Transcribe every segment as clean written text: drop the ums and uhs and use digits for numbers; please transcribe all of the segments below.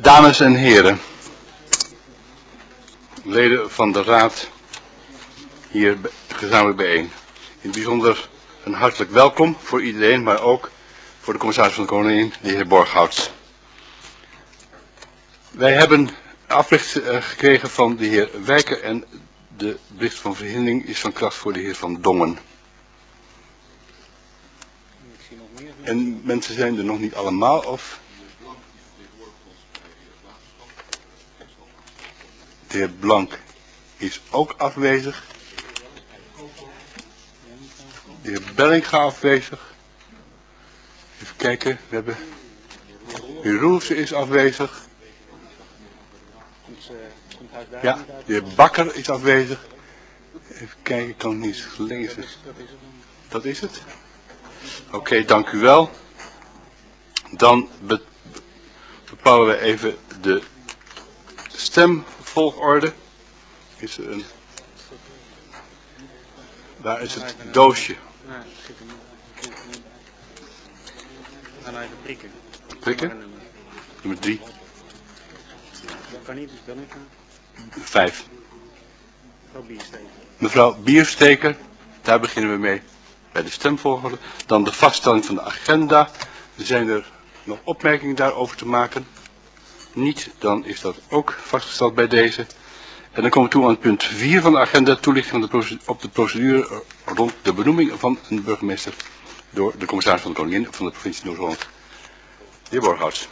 Dames en heren, leden van de Raad hier gezamenlijk bijeen. In het bijzonder een hartelijk welkom voor iedereen, maar ook voor de commissaris van de Koningin, de heer Borghouts. Wij hebben afbericht gekregen van de heer Wijker en de bericht van verhindering is van kracht voor de heer Van Dongen. En mensen zijn er nog niet allemaal, of? De heer Blank is ook afwezig. De heer Bellinga afwezig. Even kijken, we hebben... De heer Roelfse is afwezig. Ja, de heer Bakker is afwezig. Even kijken, ik kan niet lezen. Dat is het? Oké, dank u wel. Dan bepalen we even de stemvolgorde. Is er een... Waar is het doosje? Ga nou even prikken. Prikken? Nummer 3. Dat kan niet, dus dan even. 5. Mevrouw Biersteker. Mevrouw Biersteker, daar beginnen we mee bij de stemvolgorde. Dan de vaststelling van de agenda. Zijn er nog opmerkingen daarover te maken? Niet, dan is dat ook vastgesteld bij deze. En dan komen we toe aan het punt 4 van de agenda, toelichting op de procedure rond de benoeming van een burgemeester door de commissaris van de Koningin van de provincie Noord-Holland. De heer Borghouts.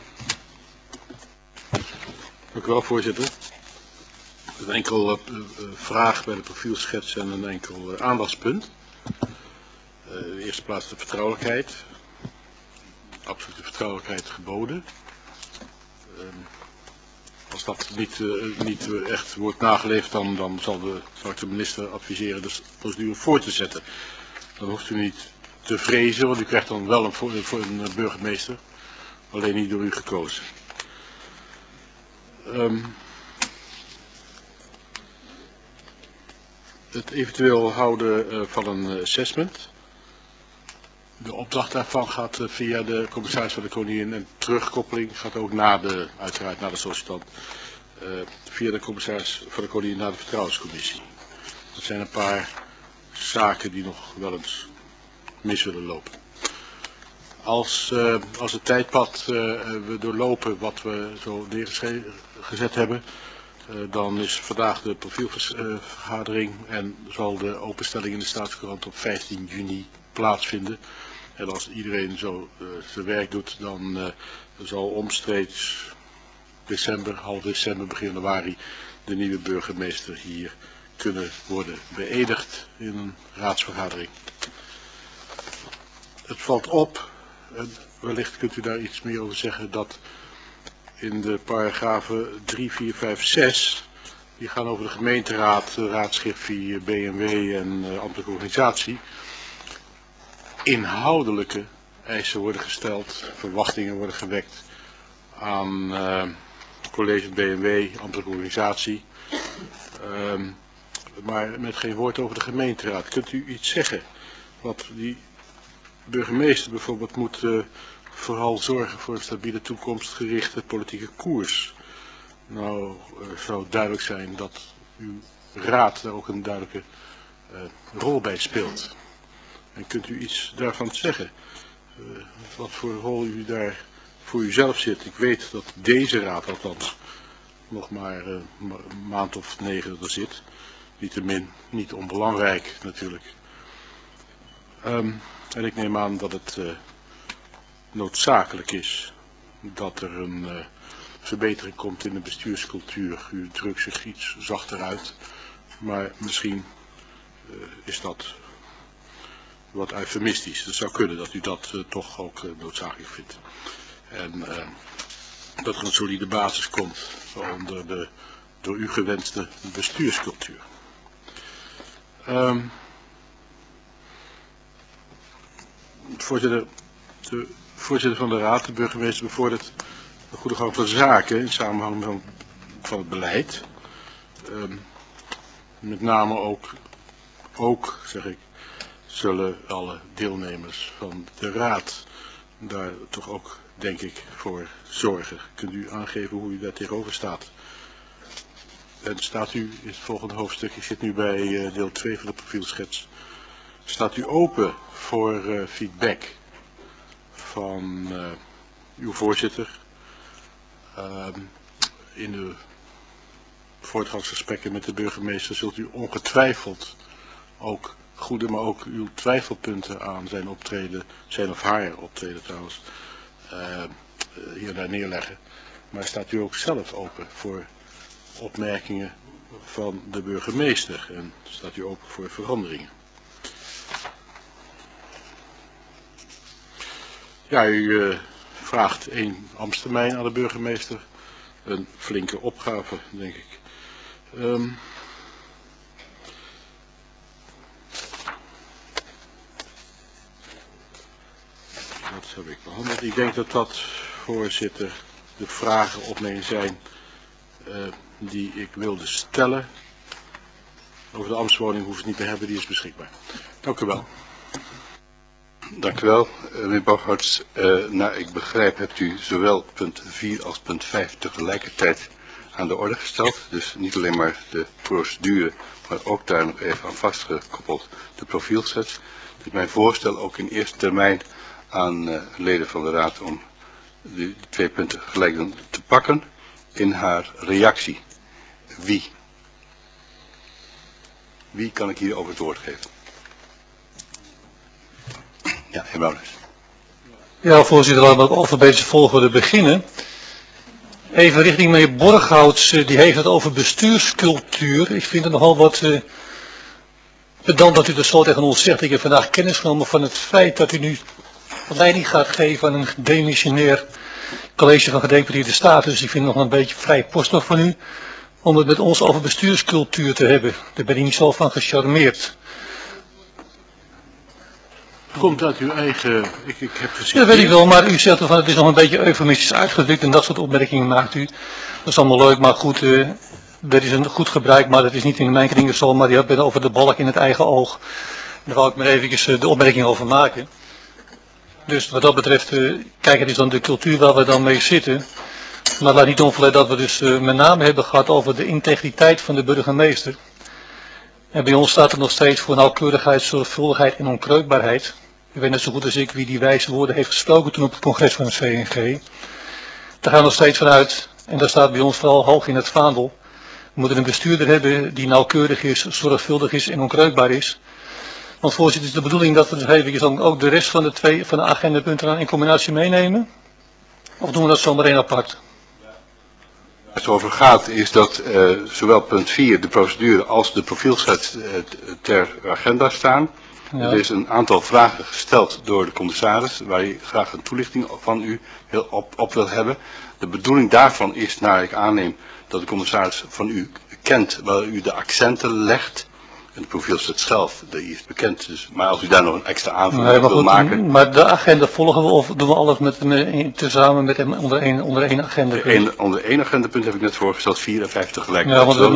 Dank u wel, voorzitter. Een enkel vraag bij de profielschets en een enkel aandachtspunt. In de eerste plaats de vertrouwelijkheid. Absolute vertrouwelijkheid geboden. Als dat niet echt wordt nageleefd, dan zal ik de minister adviseren de procedure voor te zetten. Dan hoeft u niet te vrezen, want u krijgt dan wel een burgemeester, alleen niet door u gekozen. Het eventueel houden van een assessment. De opdracht daarvan gaat via de commissaris van de Koningin en terugkoppeling gaat ook uiteraard na de sollicitant. Via de commissaris van de Koningin naar de vertrouwenscommissie. Dat zijn een paar zaken die nog wel eens mis willen lopen. Als het tijdpad we doorlopen wat we zo neergezet hebben, dan is vandaag de profielvergadering en zal de openstelling in de Staatscourant op 15 juni plaatsvinden. En als iedereen zo zijn werk doet, dan zal omstreeks half december, begin januari, de nieuwe burgemeester hier kunnen worden beëdigd in een raadsvergadering. Het valt op, en wellicht kunt u daar iets meer over zeggen, dat in de paragrafen 3, 4, 5, 6, die gaan over de gemeenteraad, raadschiffie, BMW en ambtelijke organisatie, inhoudelijke eisen worden gesteld, verwachtingen worden gewekt aan college BMW, ambtelijke organisatie, maar met geen woord over de gemeenteraad. Kunt u iets zeggen? Want die burgemeester bijvoorbeeld moet vooral zorgen voor een stabiele toekomstgerichte politieke koers. Nou zou duidelijk zijn dat uw raad daar ook een duidelijke rol bij speelt. En kunt u iets daarvan zeggen? Wat voor rol u daar voor uzelf zit? Ik weet dat deze raad althans nog maar een maand of 9 er zit. Niettemin niet onbelangrijk natuurlijk. En ik neem aan dat het noodzakelijk is dat er een verbetering komt in de bestuurscultuur. U drukt zich iets zachter uit, maar misschien is dat wat eufemistisch. Het zou kunnen dat u dat toch ook noodzakelijk vindt. En dat er een solide basis komt onder de door u gewenste bestuurscultuur. Voorzitter, de voorzitter van de Raad, de burgemeester, bevordert de goede gang van zaken in samenhang van het beleid. Met name ook, zeg ik, zullen alle deelnemers van de Raad daar toch ook, denk ik, voor zorgen. Kunt u aangeven hoe u daar tegenover staat? En staat u, in het volgende hoofdstuk, ik zit nu bij deel 2 van de profielschets, staat u open voor feedback van uw voorzitter in de voortgangsgesprekken met de burgemeester zult u ongetwijfeld ook goede, maar ook uw twijfelpunten aan zijn optreden, zijn of haar optreden trouwens, hier daar neerleggen. Maar staat u ook zelf open voor opmerkingen van de burgemeester en staat u open voor veranderingen? Ja, u vraagt 1 ambtstermijn aan de burgemeester. Een flinke opgave, denk ik. Dat heb ik behandeld. Ik denk dat dat, voorzitter, de vragen op mij zijn die ik wilde stellen. Over de ambtswoning hoef ik niet te hebben, die is beschikbaar. Dank u wel. Dank u wel, meneer Bogarts. Nou, ik begrijp, hebt u zowel punt 4 als punt 5 tegelijkertijd aan de orde gesteld. Dus niet alleen maar de procedure, maar ook daar nog even aan vastgekoppeld de profielschets. Het is mijn voorstel ook in eerste termijn aan leden van de raad om die 2 punten gelijk dan te pakken in haar reactie. Wie kan ik hier over het woord geven? Ja, heer Brouwers. Ja, voorzitter, laten we op alfabetische volgorde beginnen. Even richting meneer Borghouts, die heeft het over bestuurscultuur. Ik vind het nogal wat pedant dat u dat zo tegen ons zegt. Ik heb vandaag kennis genomen van het feit dat u nu leiding gaat geven aan een demissionair college van gedeputeerde staten. Dus ik vind het nog een beetje vrijpostig van u om het met ons over bestuurscultuur te hebben. Daar ben ik niet zo van gecharmeerd. Komt uit uw eigen, ik heb gezien. Dat weet ik wel, maar u zegt van het is nog een beetje eufemistisch uitgedrukt en dat soort opmerkingen maakt u. Dat is allemaal leuk, maar goed, dat is een goed gebruik, maar dat is niet in mijn kringen zo, maar die hebben over de balk in het eigen oog. Daar wou ik maar eventjes de opmerking over maken. Dus wat dat betreft, kijk, het is dan de cultuur waar we dan mee zitten. Maar laat niet onverlet dat we dus met name hebben gehad over de integriteit van de burgemeester. En bij ons staat er nog steeds voor nauwkeurigheid, zorgvuldigheid en onkreukbaarheid. U weet net zo goed als ik wie die wijze woorden heeft gesproken toen op het congres van het VNG. Daar gaan we nog steeds vanuit, en daar staat bij ons vooral hoog in het vaandel. We moeten een bestuurder hebben die nauwkeurig is, zorgvuldig is en onkreukbaar is. Want voorzitter, het is de bedoeling dat we dus eventjes ook de rest van de agendapunten in combinatie meenemen? Of doen we dat zomaar één apart? Waar het over gaat is dat zowel punt 4, de procedure, als de profielschets ter agenda staan. Ja. Er is een aantal vragen gesteld door de commissaris, waar hij graag een toelichting van u op wil hebben. De bedoeling daarvan is, naar ik aanneem, dat de commissaris van u kent waar u de accenten legt. En de profielschets zelf, die is bekend, dus, maar als u daar nog een extra aanvulling wil maken. Maar de agenda volgen we of doen we alles tezamen met hem onder één agendapunt? Onder één agendapunt heb ik net voorgesteld 4 en 5 tegelijk. Ja, want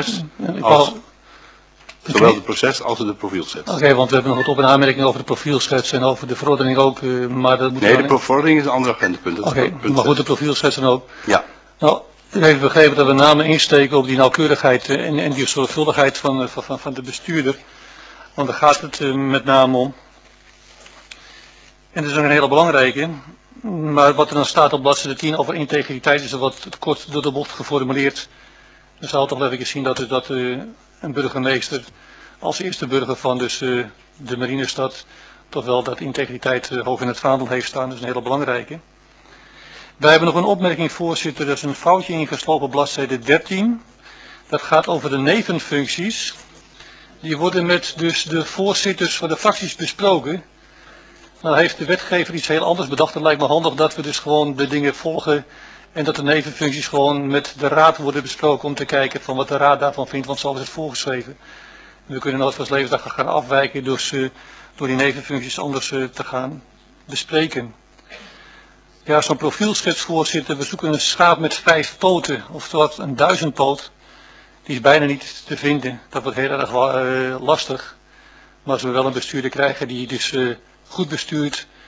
zowel de proces als de profielschets. Oké, want we hebben nog wat op- en aanmerkingen over de profielschets en over de verordening ook. Maar dat moet nee, de verordening is een ander agendapunt. Oké, maar goed, de profielschets dan ook. Ja. Nou, u heeft begrepen dat we namen insteken op die nauwkeurigheid en die zorgvuldigheid van de bestuurder. Want daar gaat het met name om. En dat is ook een hele belangrijke. Maar wat er dan staat op bladzijde 10 over integriteit is er wat kort door de bocht geformuleerd. Dan zou het toch even zien dat een burgemeester als eerste burger van dus de Marinestad toch wel dat integriteit hoog in het vaandel heeft staan. Dat is een hele belangrijke. Wij hebben nog een opmerking, voorzitter. Dat is een foutje ingeslopen op bladzijde 13. Dat gaat over de nevenfuncties. Die worden met dus de voorzitters van de fracties besproken. Nou heeft de wetgever iets heel anders bedacht. Het lijkt me handig dat we dus gewoon de dingen volgen. En dat de nevenfuncties gewoon met de raad worden besproken om te kijken van wat de raad daarvan vindt. Want zo is het voorgeschreven. We kunnen nooit van ons levensdag gaan afwijken door die nevenfuncties anders te gaan bespreken. Ja, zo'n profielschets, voorzitter. We zoeken een schaap met 5 poten. Oftewel een 1000-poot. Die is bijna niet te vinden. Dat wordt heel erg lastig. Maar als we wel een bestuurder krijgen die dus goed bestuurt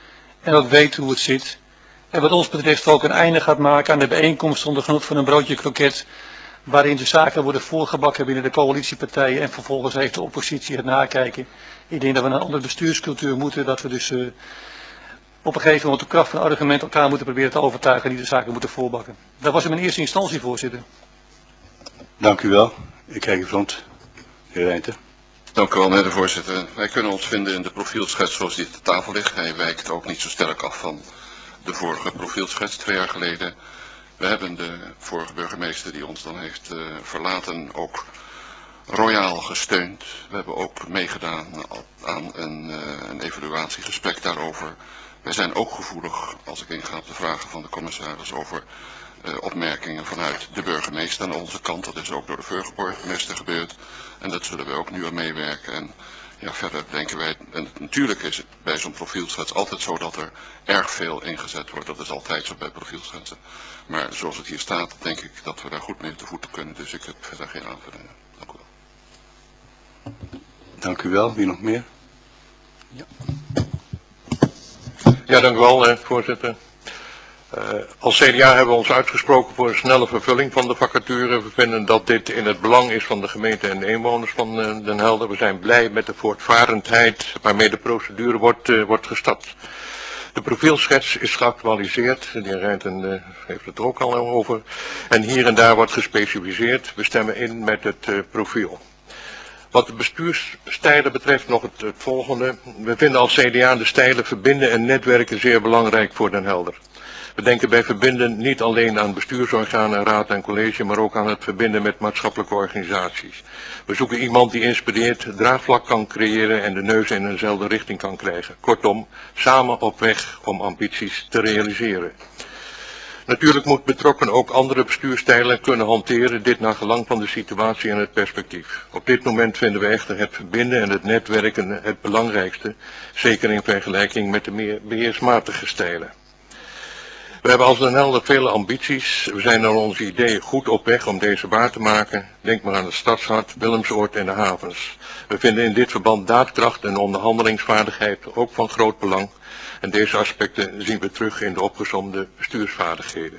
en ook weet hoe het zit. En wat ons betreft ook een einde gaat maken aan de bijeenkomst onder genot van een broodje kroket, waarin de zaken worden voorgebakken binnen de coalitiepartijen en vervolgens heeft de oppositie het nakijken. Ik denk dat we naar een andere bestuurscultuur moeten, dat we dus op een gegeven moment de kracht van argument elkaar moeten proberen te overtuigen die de zaken moeten voorbakken. Dat was in mijn eerste instantie, voorzitter. Dank u wel. Ik kijk even rond. De heer Rijnten. Dank u wel, meneer de voorzitter. Wij kunnen ons vinden in de profielschets zoals die op de tafel ligt. Hij wijkt ook niet zo sterk af van de vorige profielschets 2 jaar geleden. We hebben de vorige burgemeester die ons dan heeft verlaten ook royaal gesteund. We hebben ook meegedaan aan een evaluatiegesprek daarover. Wij zijn ook gevoelig, als ik inga op de vragen van de commissaris, over opmerkingen vanuit de burgemeester aan onze kant. Dat is ook door de burgemeester gebeurd. En dat zullen we ook nu aan meewerken. En ja, verder denken wij, en natuurlijk is het bij zo'n profielschets altijd zo dat er erg veel ingezet wordt. Dat is altijd zo bij profielschetsen. Maar zoals het hier staat, denk ik dat we daar goed mee te voeten kunnen. Dus ik heb verder geen aanvullingen. Dank u wel. Dank u wel. Wie nog meer? Ja, dank u wel, voorzitter. Als CDA hebben we ons uitgesproken voor een snelle vervulling van de vacature. We vinden dat dit in het belang is van de gemeente en de inwoners van Den Helder. We zijn blij met de voortvarendheid waarmee de procedure wordt gestart. De profielschets is geactualiseerd, de heer Rijnten heeft het er ook al over. En hier en daar wordt gespecificeerd. We stemmen in met het profiel. Wat de bestuursstijlen betreft nog het volgende. We vinden als CDA de stijlen verbinden en netwerken zeer belangrijk voor Den Helder. We denken bij verbinden niet alleen aan bestuursorganen, raad en college, maar ook aan het verbinden met maatschappelijke organisaties. We zoeken iemand die inspireert, draagvlak kan creëren en de neus in eenzelfde richting kan krijgen. Kortom, samen op weg om ambities te realiseren. Natuurlijk moet betrokken ook andere bestuurstijlen kunnen hanteren, dit naar gelang van de situatie en het perspectief. Op dit moment vinden we echter het verbinden en het netwerken het belangrijkste, zeker in vergelijking met de meer beheersmatige stijlen. We hebben als Den Helder vele ambities. We zijn naar onze ideeën goed op weg om deze waar te maken. Denk maar aan het stadshart, Willemsoord en de havens. We vinden in dit verband daadkracht en onderhandelingsvaardigheid ook van groot belang. En deze aspecten zien we terug in de opgesomde bestuursvaardigheden.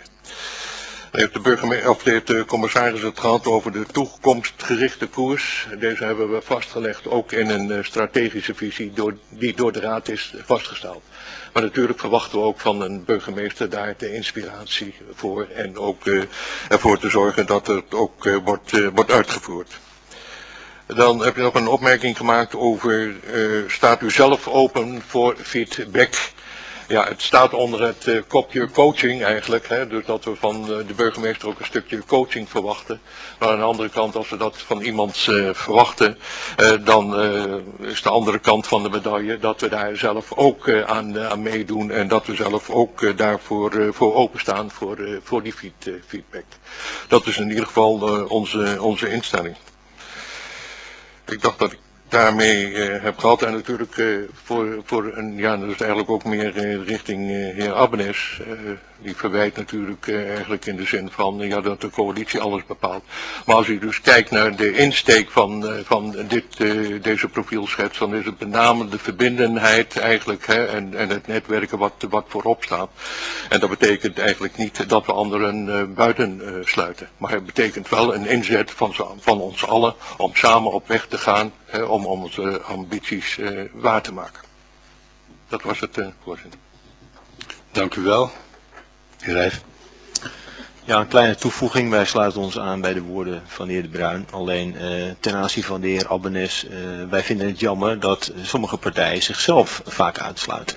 Heeft de commissaris het gehad over de toekomstgerichte koers. Deze hebben we vastgelegd ook in een strategische visie die door de raad is vastgesteld. Maar natuurlijk verwachten we ook van een burgemeester daar de inspiratie voor en ook ervoor te zorgen dat het ook wordt uitgevoerd. Dan heb je nog een opmerking gemaakt over, staat u zelf open voor feedback? Ja, het staat onder het kopje coaching eigenlijk, dus dat we van de burgemeester ook een stukje coaching verwachten. Maar aan de andere kant, als we dat van iemand verwachten, dan is de andere kant van de medaille dat we daar zelf ook aan meedoen en dat we zelf ook daarvoor openstaan voor die feedback. Dat is in ieder geval onze instelling. Ik dacht dat ik daarmee heb gehad en natuurlijk voor een, ja, dat is eigenlijk ook meer richting heer Abbenes. Die verwijt natuurlijk eigenlijk in de zin van ja, dat de coalitie alles bepaalt. Maar als u dus kijkt naar de insteek van deze profielschets, dan is het met name de verbindenheid eigenlijk en het netwerken wat voorop staat. En dat betekent eigenlijk niet dat we anderen buiten sluiten. Maar het betekent wel een inzet van ons allen om samen op weg te gaan om onze ambities waar te maken. Dat was het, voorzitter. Dank u wel. Heer Rijf. Ja, een kleine toevoeging. Wij sluiten ons aan bij de woorden van de heer De Bruin. Alleen ten aanzien van de heer Abbenes, wij vinden het jammer dat sommige partijen zichzelf vaak uitsluiten.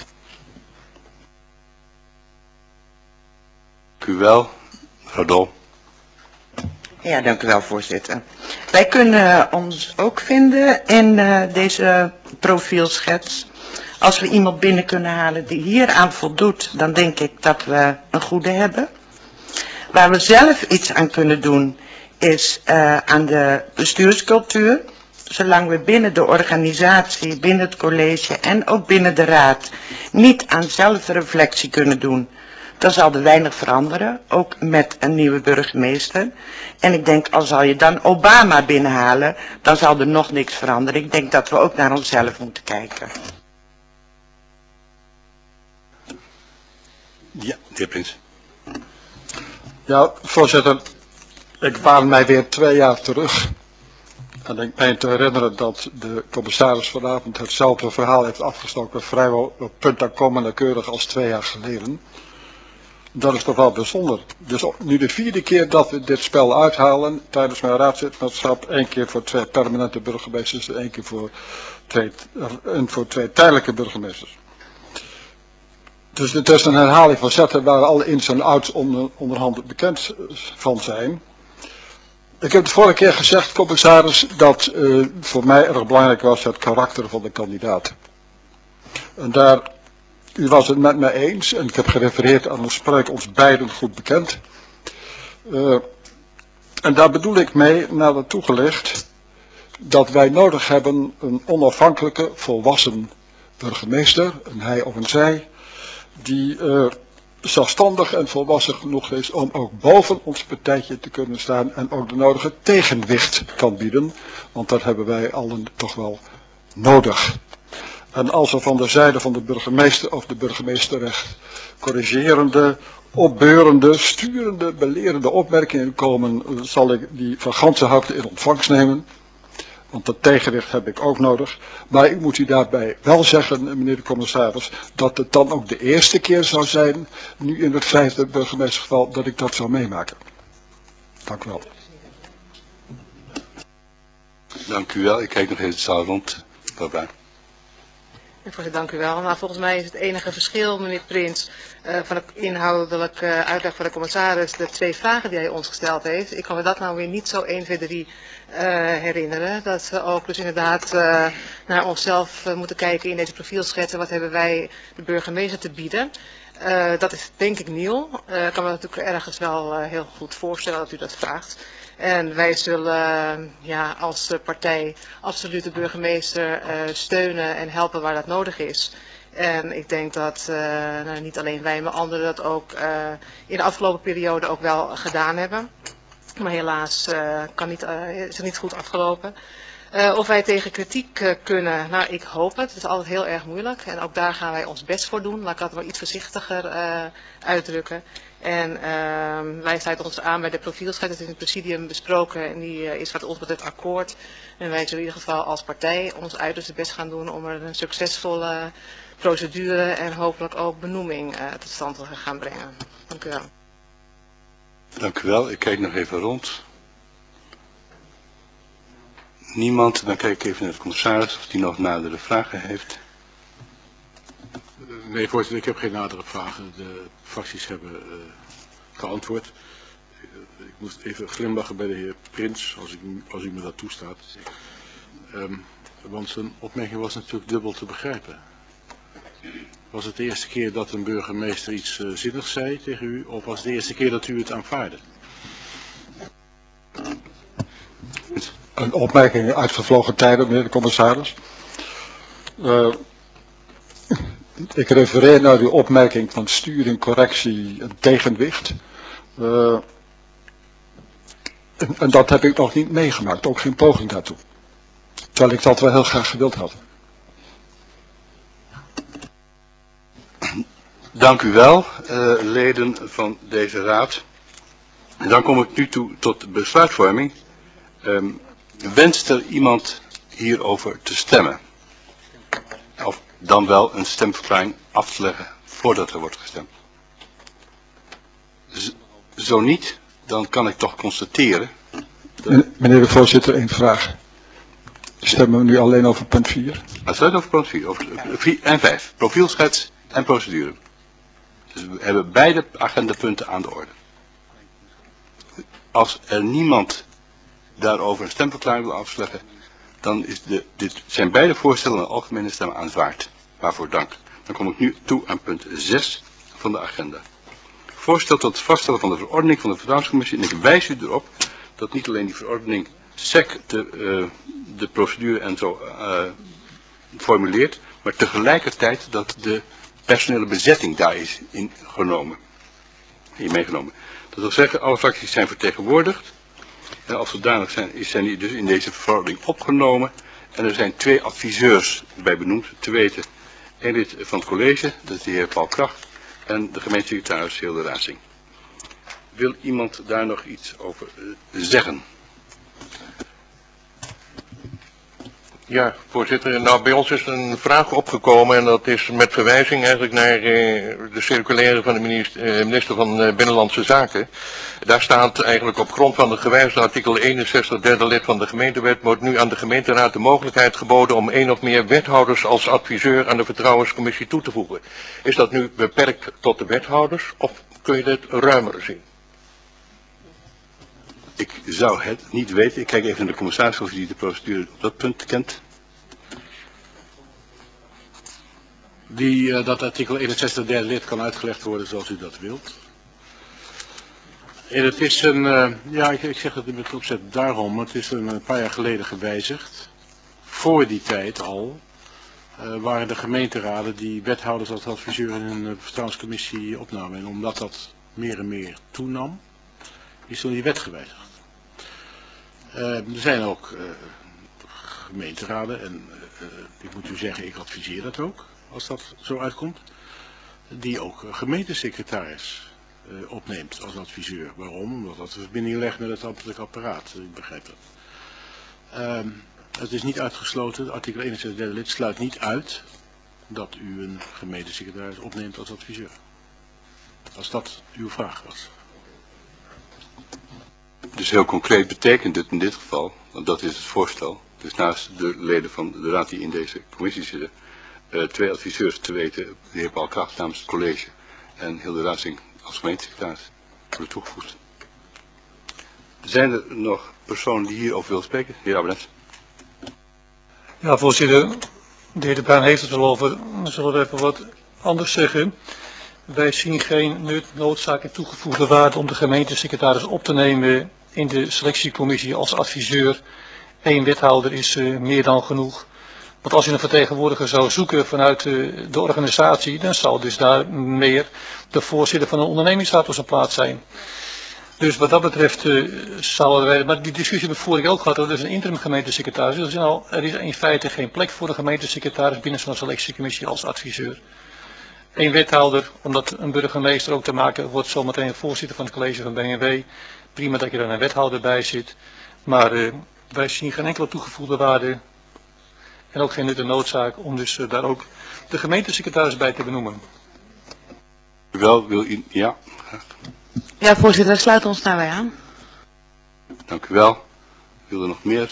Dank u wel. Mevrouw Dol. Ja, dank u wel, voorzitter. Wij kunnen ons ook vinden in deze profielschets. Als we iemand binnen kunnen halen die hier aan voldoet, dan denk ik dat we een goede hebben. Waar we zelf iets aan kunnen doen, is aan de bestuurscultuur. Zolang we binnen de organisatie, binnen het college en ook binnen de raad niet aan zelfreflectie kunnen doen, dan zal er weinig veranderen, ook met een nieuwe burgemeester. En ik denk, al zal je dan Obama binnenhalen, dan zal er nog niks veranderen. Ik denk dat we ook naar onszelf moeten kijken. Ja, de heer Prins. Ja, voorzitter, ik waan mij weer 2 jaar terug. En ik meen te herinneren dat de commissaris vanavond hetzelfde verhaal heeft afgestoken, vrijwel op punt en komma nauwkeurig als 2 jaar geleden. Dat is toch wel bijzonder. Dus nu de 4e keer dat we dit spel uithalen tijdens mijn raadslidmaatschap, 1 keer voor 2 permanente burgemeesters en 1 keer voor 2 tijdelijke burgemeesters. Dus het is een herhaling van zetten waar alle ins en outs onderhand bekend van zijn. Ik heb de vorige keer gezegd, commissaris, dat voor mij erg belangrijk was het karakter van de kandidaat. En daar, u was het met mij eens, en ik heb gerefereerd aan een spreuk ons beiden goed bekend. En daar bedoel ik mee, nader toegelicht, dat wij nodig hebben een onafhankelijke, volwassen burgemeester, een hij of een zij, die zelfstandig en volwassen genoeg is om ook boven ons partijtje te kunnen staan en ook de nodige tegenwicht kan bieden, want dat hebben wij allen toch wel nodig. En als er van de zijde van de burgemeester of de burgemeesterrecht corrigerende, opbeurende, sturende, belerende opmerkingen komen, zal ik die van ganse harte in ontvangst nemen. Want dat tegenwicht heb ik ook nodig. Maar ik moet u daarbij wel zeggen, meneer de commissaris, dat het dan ook de eerste keer zou zijn, nu in het 5e burgemeestergeval, dat ik dat zou meemaken. Dank u wel. Dank u wel. Ik kijk nog even de zaal rond. Mevrouw. Voorzitter, dank u wel. Nou, volgens mij is het enige verschil, meneer Prins, van de inhoudelijke uitleg van de commissaris, de 2 vragen die hij ons gesteld heeft. Ik kan me dat nou weer niet zo 1, 2, 3 herinneren. Dat we ook dus inderdaad naar onszelf moeten kijken in deze profielschetsen. Wat hebben wij de burgemeester te bieden? Dat is denk ik nieuw. Ik kan me natuurlijk ergens wel heel goed voorstellen dat u dat vraagt. En wij zullen als partij absoluut de burgemeester steunen en helpen waar dat nodig is. En ik denk dat niet alleen wij, maar anderen dat ook in de afgelopen periode ook wel gedaan hebben. Maar helaas is het niet goed afgelopen. Of wij tegen kritiek kunnen, nou ik hoop het. Het is altijd heel erg moeilijk. En ook daar gaan wij ons best voor doen. Laat ik dat maar iets voorzichtiger uitdrukken. En wij sluiten ons aan bij de profielschets. Dat is in het presidium besproken en die is wat ons betreft akkoord. En wij zullen in ieder geval als partij ons uiterste best gaan doen om er een succesvolle procedure en hopelijk ook benoeming tot stand te gaan brengen. Dank u wel. Dank u wel. Ik kijk nog even rond. Niemand, dan kijk ik even naar de commissaris of die nog nadere vragen heeft. Nee, voorzitter, ik heb geen nadere vragen. De fracties hebben geantwoord. Ik moest even glimlachen bij de heer Prins, als u me dat toestaat. Want zijn opmerking was natuurlijk dubbel te begrijpen. Was het de eerste keer dat een burgemeester iets zinnigs zei tegen u, of was het de eerste keer dat u het aanvaardde? Een opmerking uit vervlogen tijden, meneer de commissaris. Ik refereer naar uw opmerking van sturing, correctie en tegenwicht. En dat heb ik nog niet meegemaakt, ook geen poging daartoe. Terwijl ik dat wel heel graag gewild had. Dank u wel, leden van deze raad. En dan kom ik nu toe tot besluitvorming. Wenst er iemand hierover te stemmen? Of dan wel een stemverklaring af te leggen voordat er wordt gestemd? Zo niet, dan kan ik toch constateren. Meneer de voorzitter, één vraag. Stemmen we nu alleen over punt 4? Het gaat over punt 4, over 4 en 5. Profielschets en procedure. Dus we hebben beide agendapunten aan de orde. Als er niemand daarover een stemverklaring wil afleggen, dan is zijn beide voorstellen een algemene stem aanvaard. Waarvoor dank. Dan kom ik nu toe aan punt 6 van de agenda. Voorstel tot het vaststellen van de verordening van de vertrouwenscommissie. En ik wijs u erop dat niet alleen die verordening SEC de procedure en zo formuleert, maar tegelijkertijd dat de personele bezetting daar is meegenomen. Dat wil zeggen, alle fracties zijn vertegenwoordigd. En als zodanig zijn die dus in deze verordening opgenomen. En er zijn 2 adviseurs bij benoemd. Te weten, 1 lid van het college, dat is de heer Paul Kracht. en de gemeentesecretaris Hilde Razing. Wil iemand daar nog iets over zeggen? Ja, voorzitter. Nou, bij ons is een vraag opgekomen en dat is met verwijzing eigenlijk naar de circulaire van de minister van Binnenlandse Zaken. Daar staat eigenlijk op grond van het gewijzigde artikel 61 derde lid van de gemeentewet wordt nu aan de gemeenteraad de mogelijkheid geboden om 1 of meer wethouders als adviseur aan de vertrouwenscommissie toe te voegen. Is dat nu beperkt tot de wethouders of kun je dit ruimer zien? Ik zou het niet weten. Ik kijk even naar de commissaris of hij de procedure op dat punt kent. Dat artikel 61 derde lid kan uitgelegd worden zoals u dat wilt. En het is ik zeg het met opzet daarom, het is een paar jaar geleden gewijzigd. Voor die tijd al waren de gemeenteraden die wethouders als adviseur in een vertrouwenscommissie opnamen. En omdat dat meer en meer toenam, is toen die wet gewijzigd. Er zijn ook gemeenteraden, en ik moet u zeggen, ik adviseer dat ook, als dat zo uitkomt, die ook gemeentesecretaris opneemt als adviseur. Waarom? Omdat dat de verbinding legt met het ambtelijk apparaat, ik begrijp dat. Het is niet uitgesloten, artikel 61 derde lid sluit niet uit dat u een gemeentesecretaris opneemt als adviseur. Als dat uw vraag was. Dus heel concreet betekent het in dit geval, want dat is het voorstel, dus naast de leden van de raad die in deze commissie zitten, 2 adviseurs te weten, de heer Paul Kracht namens het college en Hilde Razing als gemeentesecretaris worden toegevoegd. Zijn er nog personen die hierover willen spreken? Heer Abbenes. Ja, voorzitter, de heer De Bruin heeft het al over. Dan zullen we even wat anders zeggen. Wij zien geen noodzaak en toegevoegde waarde om de gemeentesecretaris op te nemen in de selectiecommissie als adviseur. 1 wethouder is meer dan genoeg. Want als je een vertegenwoordiger zou zoeken vanuit de organisatie, dan zal dus daar meer de voorzitter van een ondernemingsraad op zijn plaats zijn. Dus wat dat betreft zouden wij, maar die discussie hebben we vorige ook gehad, dat is een interim gemeentesecretaris. Dus er is in feite geen plek voor de gemeentesecretaris binnen zo'n selectiecommissie als adviseur. 1 wethouder, omdat een burgemeester ook te maken wordt zometeen voorzitter van het college van BNW. Prima dat je er een wethouder bij zit. Maar wij zien geen enkele toegevoegde waarde en ook geen nut en noodzaak om dus daar ook de gemeentesecretaris bij te benoemen. Wel, wil u, ja, graag. Ja, voorzitter, daar sluiten we ons daarbij aan. Dank u wel. Wil er nog meer?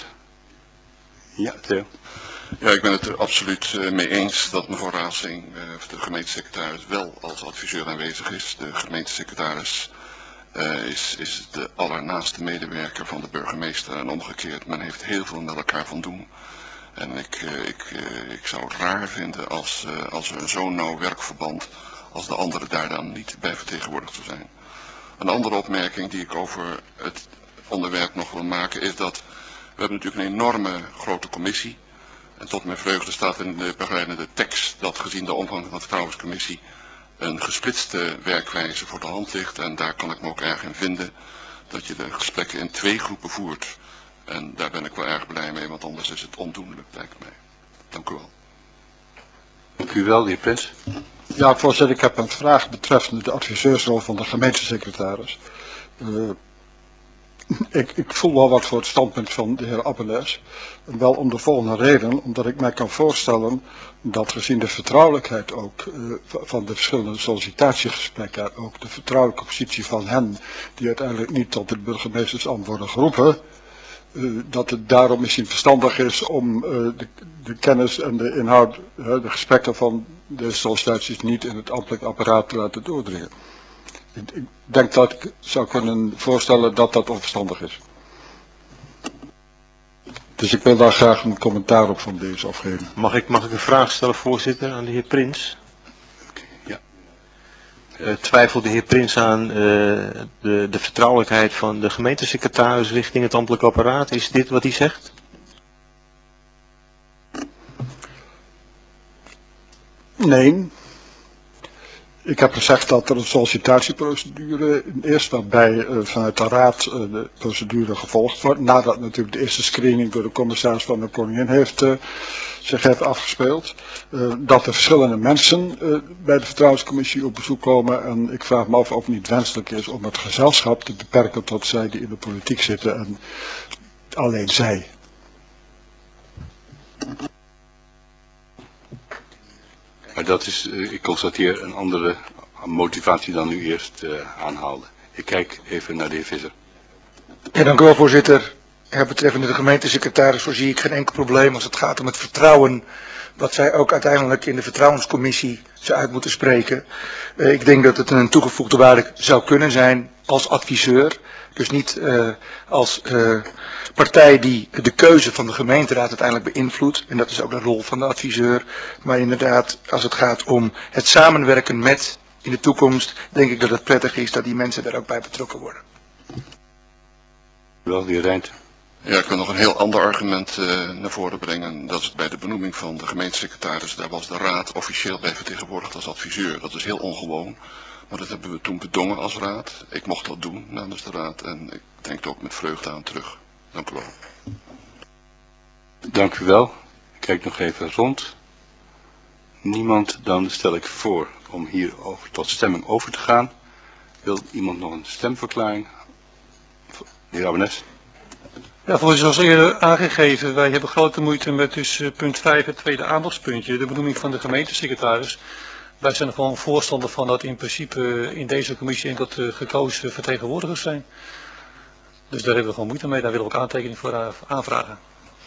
Ja, Theo. Ja, ik ben het er absoluut mee eens dat mevrouw Razing, de gemeentesecretaris, wel als adviseur aanwezig is. De gemeentesecretaris is de allernaaste medewerker van de burgemeester en omgekeerd. Men heeft heel veel met elkaar van doen. En ik zou het raar vinden als er een zo'n nauw werkverband als de anderen daar dan niet bij vertegenwoordigd zou zijn. Een andere opmerking die ik over het onderwerp nog wil maken is dat we hebben natuurlijk een enorme grote commissie. En tot mijn vreugde staat in de begeleidende tekst dat gezien de omvang van de vertrouwenscommissie een gesplitste werkwijze voor de hand ligt. En daar kan ik me ook erg in vinden dat je de gesprekken in 2 groepen voert. En daar ben ik wel erg blij mee, want anders is het ondoenlijk, lijkt mij. Dank u wel. Dank u wel, de heer Prins. Ja, voorzitter, ik heb een vraag betreffende de adviseursrol van de gemeentesecretaris. Ik voel wel wat voor het standpunt van de heer Abbenes. Wel om de volgende reden, omdat ik mij kan voorstellen dat gezien de vertrouwelijkheid ook van de verschillende sollicitatiegesprekken, ook de vertrouwelijke positie van hen die uiteindelijk niet tot de burgemeestersambt worden geroepen, dat het daarom misschien verstandig is om de kennis en de inhoud, de gesprekken van de sollicitaties niet in het ambtelijk apparaat te laten doordringen. Ik denk dat ik zou kunnen voorstellen dat dat onverstandig is. Dus ik wil daar graag een commentaar op van deze afgeven. Mag ik een vraag stellen, voorzitter, aan de heer Prins? Ja. Twijfelt de heer Prins aan de vertrouwelijkheid van de gemeentesecretaris richting het ambtelijk apparaat? Is dit wat hij zegt? Nee. Ik heb gezegd dat er een sollicitatieprocedure is, waarbij vanuit de raad de procedure gevolgd wordt, nadat natuurlijk de eerste screening door de commissaris van de Koningin heeft zich heeft afgespeeld. Dat er verschillende mensen bij de vertrouwenscommissie op bezoek komen. En ik vraag me af of het niet wenselijk is om het gezelschap te beperken tot zij die in de politiek zitten en alleen zij. Maar dat is, ik constateer, een andere motivatie dan u eerst aanhaalde. Ik kijk even naar de heer Visser. Ja, dank u wel, voorzitter. Betreffende de gemeentesecretaris voorzie ik geen enkel probleem als het gaat om het vertrouwen wat zij ook uiteindelijk in de vertrouwenscommissie zou uit moeten spreken. Ik denk dat het een toegevoegde waarde zou kunnen zijn als adviseur. Dus niet als partij die de keuze van de gemeenteraad uiteindelijk beïnvloedt. En dat is ook de rol van de adviseur. Maar inderdaad, als het gaat om het samenwerken met in de toekomst, denk ik dat het prettig is dat die mensen daar ook bij betrokken worden. Wel, de heer Rijnt. Ja, ik wil nog een heel ander argument naar voren brengen. Dat is bij de benoeming van de gemeentesecretaris. Daar was de raad officieel bij vertegenwoordigd als adviseur. Dat is heel ongewoon. Maar dat hebben we toen bedongen als raad. Ik mocht dat doen namens de raad. En ik denk er ook met vreugde aan terug. Dank u wel. Dank u wel. Ik kijk nog even rond. Niemand, dan stel ik voor om hier tot stemming over te gaan. Wil iemand nog een stemverklaring? De heer Abbenes. Ja, voorzitter, zoals eerder aangegeven, wij hebben grote moeite met dus punt 5, het tweede aandachtspuntje, de benoeming van de gemeentesecretaris. Wij zijn er gewoon voorstander van dat in principe in deze commissie enkel gekozen vertegenwoordigers zijn. Dus daar hebben we gewoon moeite mee, daar willen we ook aantekening voor aanvragen.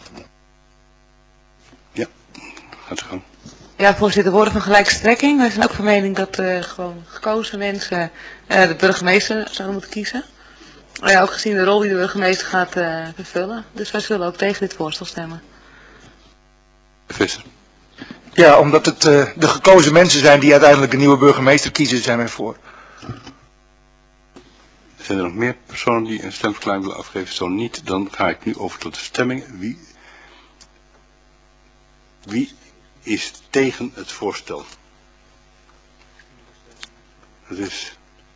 Ja, gaat u gang. Ja, voorzitter, woorden van gelijke strekking. Wij zijn ook van mening dat gewoon gekozen mensen de burgemeester zouden moeten kiezen. Ja, ook gezien de rol die de burgemeester gaat vervullen. Dus wij zullen ook tegen dit voorstel stemmen. Visser. Ja, omdat het de gekozen mensen zijn die uiteindelijk de nieuwe burgemeester kiezen, zijn wij voor. Zijn er nog meer personen die een stemverklaring willen afgeven? Zo niet, dan ga ik nu over tot de stemming. Wie is tegen het voorstel? Dat is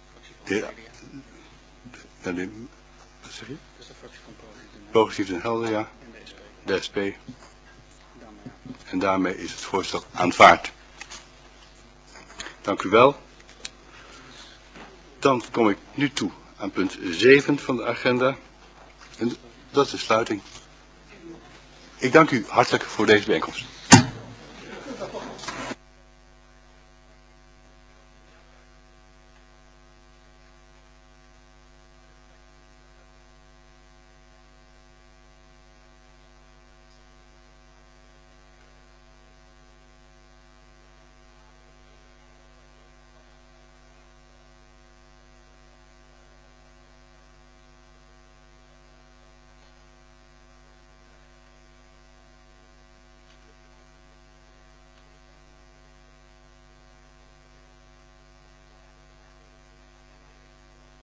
wat zeg je? Progressief en helder, ja. De SP. En daarmee is het voorstel aanvaard. Dank u wel. Dan kom ik nu toe aan punt 7 van de agenda. En dat is de sluiting. Ik dank u hartelijk voor deze bijeenkomst.